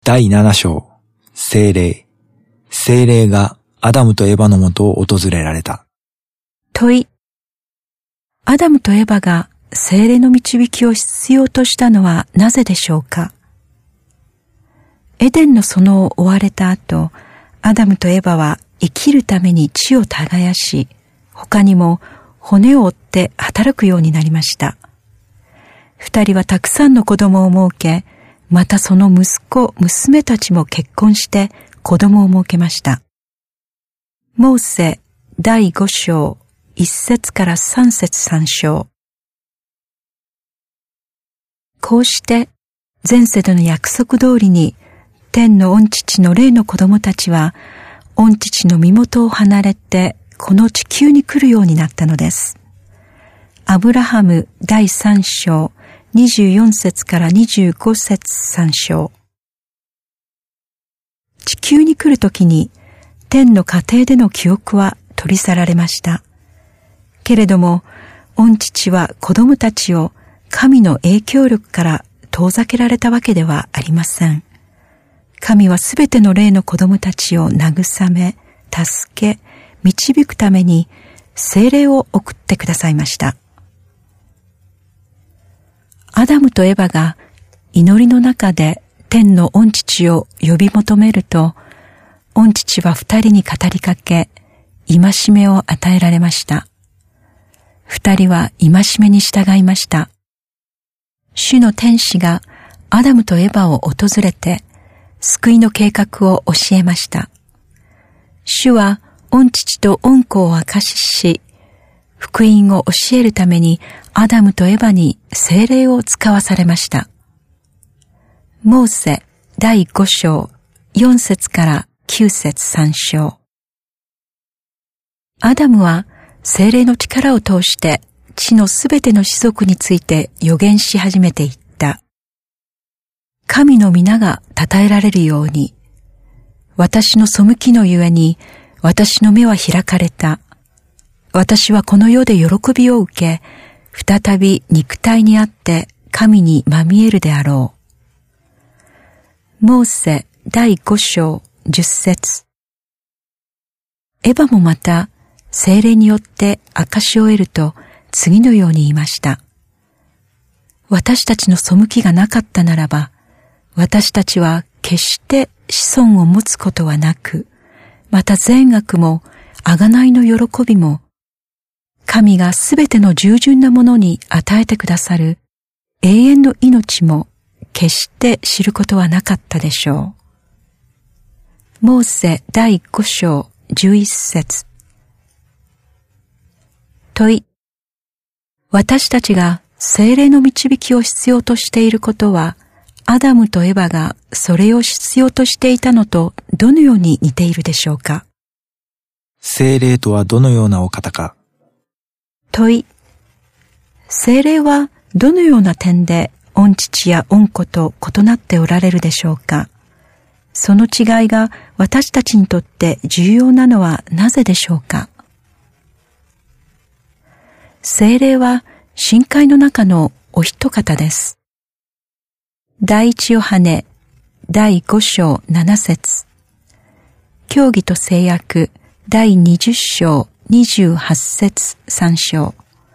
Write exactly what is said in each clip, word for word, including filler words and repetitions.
だいなな章、聖霊。聖霊がアダムとエバのもとを訪れられた。 問い。アダムとエバが聖霊の導きを必要としたのはなぜでしょうか。エデンの園を追われた後、アダムとエバは生きるために地を耕し、他にも骨を折って働くようになりました。二人はたくさんの子供を設け、またその息子、娘たちも結婚して子供を設けました。モーセだいご章、いっ節からさん節参照。こうして前世での約束通りに天の御父の霊の子供たちは御父の身元を離れてこの地球に来るようになったのです。アブラハムだいさん章にじゅうよん節からにじゅうご節参照。地球に来るときに天の家庭での記憶は取り去られました。けれども御父は子供たちを神の影響力から遠ざけられたわけではありません。神はすべての霊の子供たちを慰め、助け、導くために聖霊を送ってくださいました。アダムとエバが祈りの中で天の御父を呼び求めると、御父は二人に語りかけ、戒めを与えられました。二人は戒めに従いました。主の天使がアダムとエバを訪れて、救いの計画を教えました。主は御父と御子を証しし、福音を教えるためにアダムとエバに聖霊を使わされました。モーセだいご章よん節からきゅう節参照。アダムは聖霊の力を通して地のすべての子族について予言し始めていった。神の皆が称えられるように、私の背きのゆえに私の目は開かれた。私はこの世で喜びを受け、再び肉体にあって神にまみえるであろう。モーセだいご章じゅっ節。エバもまた聖霊によって証しを得ると次のように言いました。私たちの背きがなかったならば、私たちは決して子孫を持つことはなく、また善悪も贖いの喜びも、神がすべての従順なものに与えてくださる永遠の命も決して知ることはなかったでしょう。モーセだいご章じゅういち節。問い。私たちが聖霊の導きを必要としていることは、アダムとエバがそれを必要としていたのとどのように似ているでしょうか。 聖霊とはどのようなお方か。 問い。聖霊はどのような点で御父や御子と異なっておられるでしょうか。その違いが私たちにとって重要なのはなぜでしょうか。聖霊は神界の中のお一方です。第一ヨハネだいご章なな節。教義と誓約だいにじゅう章にじゅうはち節参照。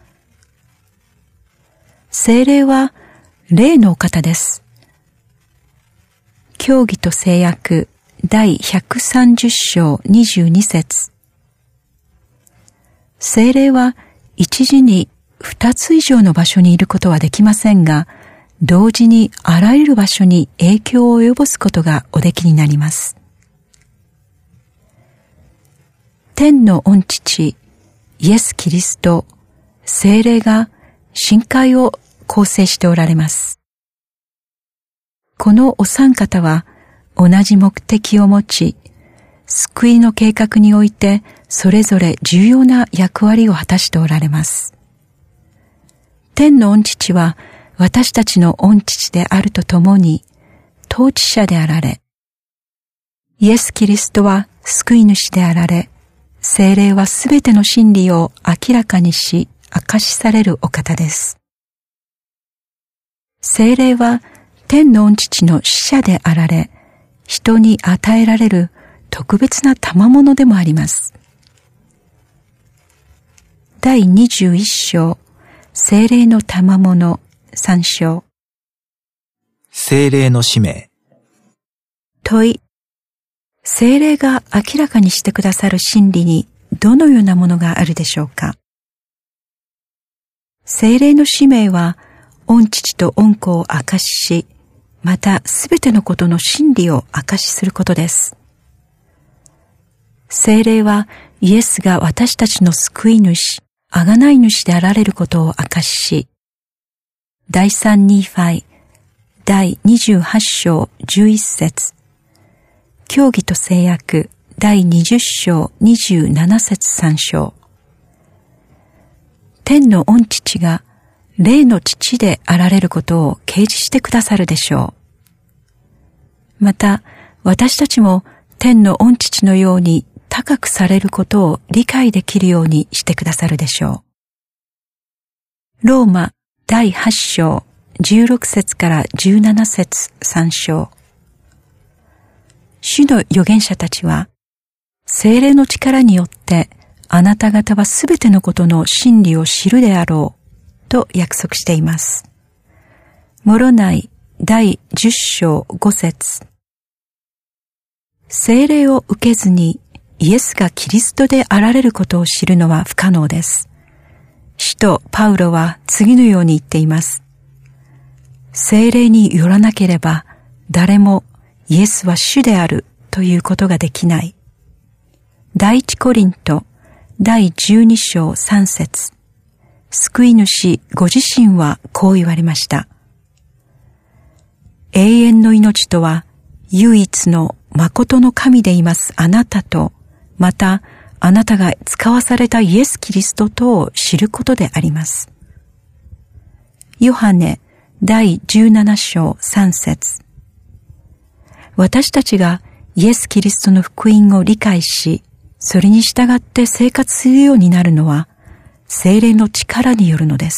聖霊は霊のお方です。教義と誓約だいひゃくさんじゅう章にじゅうに節。聖霊は一時に二つ以上の場所にいることはできませんが、同時にあらゆる場所に影響を及ぼすことがおできになります。天の御父、イエス・キリスト、聖霊が神界を構成しておられます。このお三方は同じ目的を持ち、救いの計画においてそれぞれ重要な役割を果たしておられます。天の御父は私たちの御父であるとともに統治者であられ、イエス・キリストは救い主であられ、聖霊はすべての真理を明らかにし明かしされるお方です。聖霊は天の御父の使者であられ、 人に与えられる特別な賜物でもあります。だいにじゅういっ章、聖霊の賜物さん章。 聖霊の使命。 問い。聖霊が明らかにしてくださる真理にどのようなものがあるでしょうか。聖霊の使命は、御父と御子を証しし、またすべてのことの真理を証しすることです。聖霊はイエスが私たちの救い主、贖い主であられることを証しし、第三ニーファイ、第にじゅうはち章じゅういち節、教義と制約、第にじゅう章にじゅうなな節さん章。天の御父が霊の父であられることを掲示してくださるでしょう。また、私たちも天の御父のように高くされることを理解できるようにしてくださるでしょう。ローマ第はち章じゅうろく節からじゅうなな節さん章。主の預言者たちは、聖霊の力によってあなた方はすべてのことの真理を知るであろうと約束しています。モロナイ第じゅう章ご節。聖霊を受けずにイエスがキリストであられることを知るのは不可能です。使徒パウロは次のように言っています。聖霊によらなければ誰もイエスは主であるということができない。第一コリント第じゅうに章さん節。救い主ご自身はこう言われました。永遠の命とは唯一の誠の神でいますあなたと、またあなたが使わされたイエス・キリストとを知ることであります。ヨハネ第じゅうなな章さん節。私たちがイエス・キリストの福音を理解し、それに従って生活するようになるのは、聖霊の力によるのです。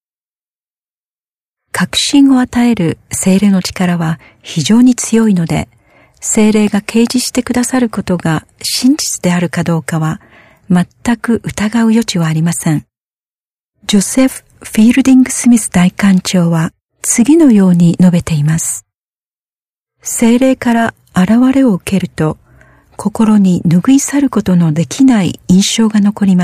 確信を与える聖霊の力は非常に強いので、聖霊が掲示してくださることが真実であるかどうかは全く疑う余地はありません。ジョセフ・フィールディング・スミス大官長は次のように述べています。聖霊から現れを受けると、心に拭い去ることのできない印象が残ります。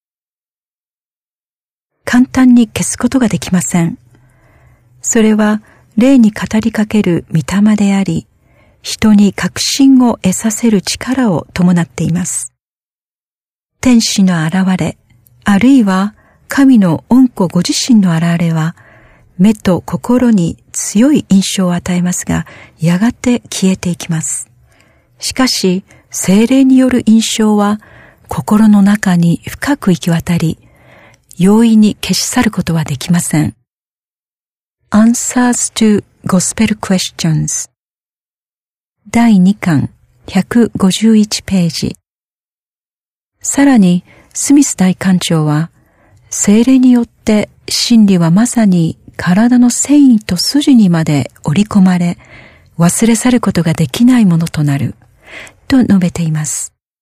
簡単に消すことができません。それは霊に語りかける御霊であり、人に確信を得させる力を伴っています。天使の現れ、あるいは神の御子ご自身の現れは、目と心に強い印象を与えますが、やがて消えていきます。しかし、聖霊による印象は、心の中に深く行き渡り、容易に消し去ることはできません。Answers to Gospel Questions だいに巻ひゃくごじゅういちページ。さらに、スミス大官長は、聖霊によって真理はまさに体の繊維と筋にまで織り込まれ、忘れ去ることができないものとなる、と述べています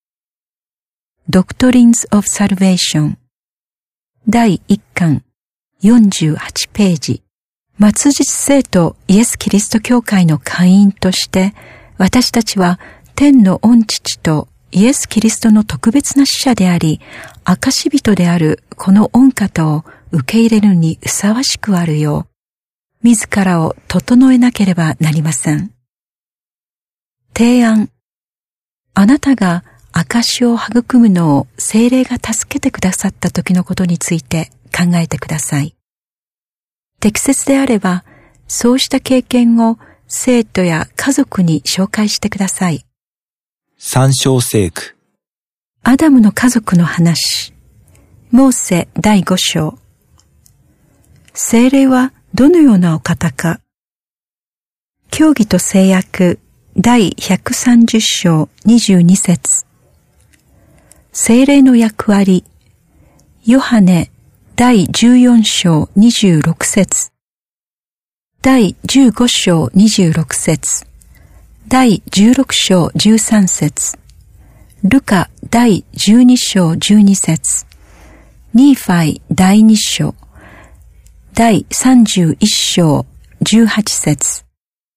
。Doctrines of Salvation だいいっ巻よんじゅうはちページ。末日聖徒イエス・キリスト教会の会員として、私たちは天の御父とイエス・キリストの特別な使者であり、証人であるこの御方を受け入れるにふさわしくあるよう、自らを整えなければなりません。提案。あなたが証を育むのを聖霊が助けてくださった時のことについて考えてください。適切であれば、そうした経験を生徒や家族に紹介してください。 参照聖句。 アダムの家族の話。モーセだいご章。聖霊はどのようなお方か。教義と制約だいひゃくさんじゅう章にじゅうに節。聖霊の役割。ヨハネだいじゅうよん章にじゅうろく節。だいじゅうご章にじゅうろく節。 第じゅうろく章じゅうさん節、ルカ第じゅうに章じゅうに節、ニーファイ第に章、第さんじゅういち章じゅうはち節、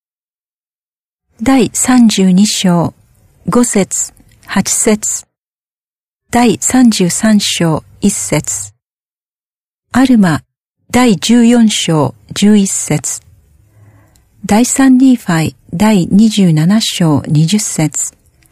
第さんじゅうに章ご節、はち節、第さんじゅうさん章いち節、アルマ第じゅうよん章じゅういち節、第三ニーファイ第にじゅうなな章にじゅっ節、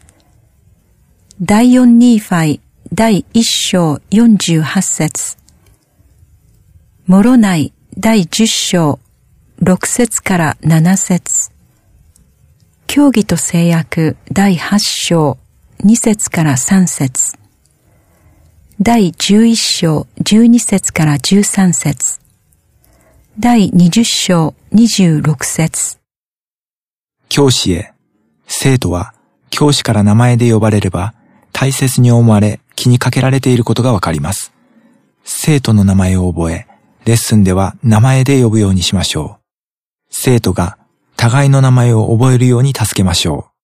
第四ニーファイ第いち章よんじゅうはち節、モロナイ第じゅっ章ろく節からなな節、教義と制約第はち章に節からさん節、第じゅういち章じゅうに節からじゅうさん節、第にじゅう章にじゅうろく節。 教師へ、生徒は教師から名前で呼ばれれば大切に思われ気にかけられていることがわかります。生徒の名前を覚え、レッスンでは名前で呼ぶようにしましょう。生徒が互いの名前を覚えるように助けましょう。